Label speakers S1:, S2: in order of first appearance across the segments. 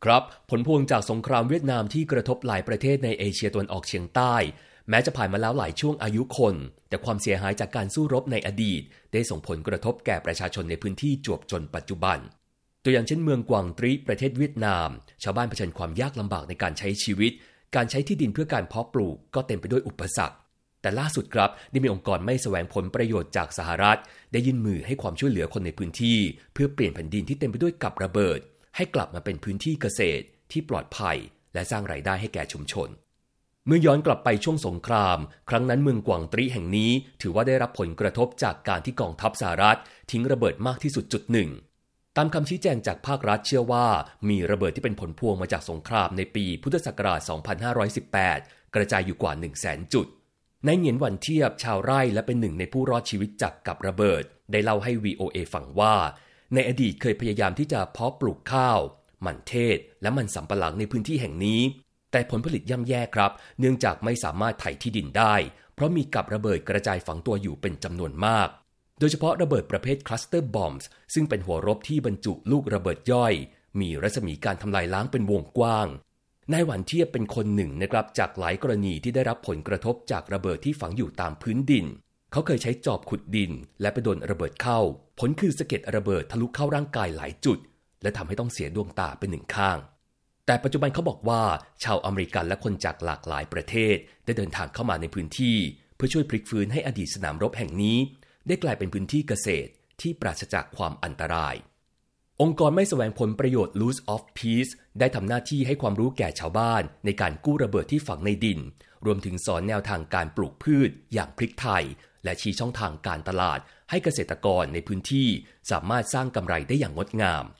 S1: ครับผลพวงจากสงครามเวียดนามที่กระทบหลายประเทศในเอเชียตะวันออกเฉียงใต้แม้จะผ่านมาแล้วหลายช่วงอายุคนแต่ความเสียหายจากการสู้รบในอดีตได้ส่งผลกระทบแก่ประชาชนในพื้นที่จวบจนปัจจุบันตัวอย่างเช่นเมืองกวางตรีประเทศเวียดนามชาวบ้านเผชิญความยากลำบากในการใช้ชีวิตการใช้ที่ดินเพื่อการเพาะปลูกก็เต็มไปด้วยอุปสรรคแต่ล่าสุดครับได้มีองค์กรไม่แสวงผลประโยชน์จากสหรัฐได้ยื่นมือให้ความช่วยเหลือคนในพื้นที่เพื่อเปลี่ยนแผ่นดินที่เต็มไปด้วยกับระเบิดให้กลับมาเป็นพื้นที่เกษตรที่ปลอดภัยและสร้างรายได้ให้แก่ชุมชนเมื่อย้อนกลับไปช่วงสงครามครั้งนั้นเมืองกวางตรีแห่งนี้ถือว่าได้รับผลกระทบจากการที่กองทัพสหรัฐทิ้งระเบิดมากที่สุดจุดหนึ่งตามคำชี้แจงจากภาครัฐเชื่อว่ามีระเบิดที่เป็นผลพวงมาจากสงครามในปีพุทธศักราช 2518 กระจายอยู่กว่า 100,000 จุดนายเหงียนหวันเทียบชาวไร่และเป็นหนึ่งในผู้รอดชีวิตจากกับระเบิดได้เล่าให้ VOA ฟังว่าในอดีตเคยพยายามที่จะเพาะปลูกข้าวมันเทศและมันสำปะหลังในพื้นที่แห่งนี้แต่ผลผลิตย่ำแย่ครับเนื่องจากไม่สามารถไถที่ดินได้เพราะมีกับระเบิดกระจายฝังตัวอยู่เป็นจำนวนมากโดยเฉพาะระเบิดประเภทคลัสเตอร์บอมส์ซึ่งเป็นหัวรบที่บรรจุลูกระเบิดย่อยมีรัศมีการทำลายล้างเป็นวงกว้างนายหวันเทียบเป็นคนหนึ่งนะครับจากหลายกรณีที่ได้รับผลกระทบจากระเบิดที่ฝังอยู่ตามพื้นดินเขาเคยใช้จอบขุดดินและไปโดนระเบิดเข้าผลคือสะเก็ดระเบิดทะลุเข้าร่างกายหลายจุดและทำให้ต้องเสียดวงตาเป็นหนึ่งข้างแต่ปัจจุบันเขาบอกว่าชาวอเมริกันและคนจากหลากหลายประเทศได้เดินทางเข้ามาในพื้นที่เพื่อช่วยพลิกฟื้นให้อดีตสนามรบแห่งนี้ได้กลายเป็นพื้นที่เกษตรที่ปราศจากความอันตรายองค์กรไม่แสวงผลประโยชน์ Loss of Peace ได้ทำหน้าที่ให้ความรู้แก่ชาวบ้านในการกู้ระเบิดที่ฝังในดินรวมถึงสอนแนวทางการปลูกพืชอย่างพริกไทยและชี้ช่องทางการตลาดให้เกษตรกรในพื้นที่สามารถสร้างกำไรได้อย่างงดงาม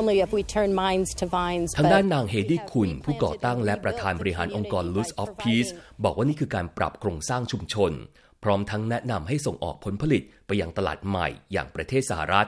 S1: ทางด้านนางเฮดี้คุนผู้ก่อตั้งและประธานบริหารองค์กร Loss of Peace บอกว่านี่คือการปรับโครงสร้างชุมชนพร้อมทั้งแนะนำให้ส่งออกผลผลิตไปยังตลาดใหม่อย่างประเทศสหรัฐ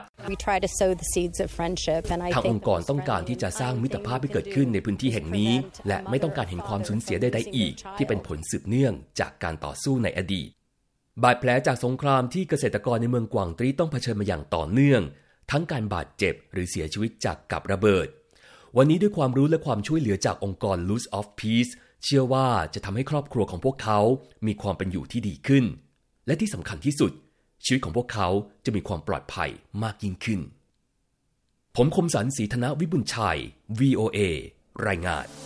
S1: ทางองค์กรต้องการที่จะสร้างมิตรภาพให้เกิดขึ้นในพื้นที่แห่งนี้และไม่ต้องการเห็นความสูญเสียใดๆอีกที่เป็นผลสืบเนื่องจากการต่อสู้ในอดีตบาดแผลจากสงครามที่เกษตรกรในเมืองกวางตรีต้องเผชิญมาอย่างต่อเนื่องทั้งการบาดเจ็บหรือเสียชีวิตจากกับระเบิดวันนี้ด้วยความรู้และความช่วยเหลือจากองค์กร Loss of Peace เชื่อว่าจะทำให้ครอบครัวของพวกเขามีความเป็นอยู่ที่ดีขึ้นและที่สำคัญที่สุดชีวิตของพวกเขาจะมีความปลอดภัยมากยิ่งขึ้นผมคมสันต์ ศรีธนวิบุญชัย VOA รายงาน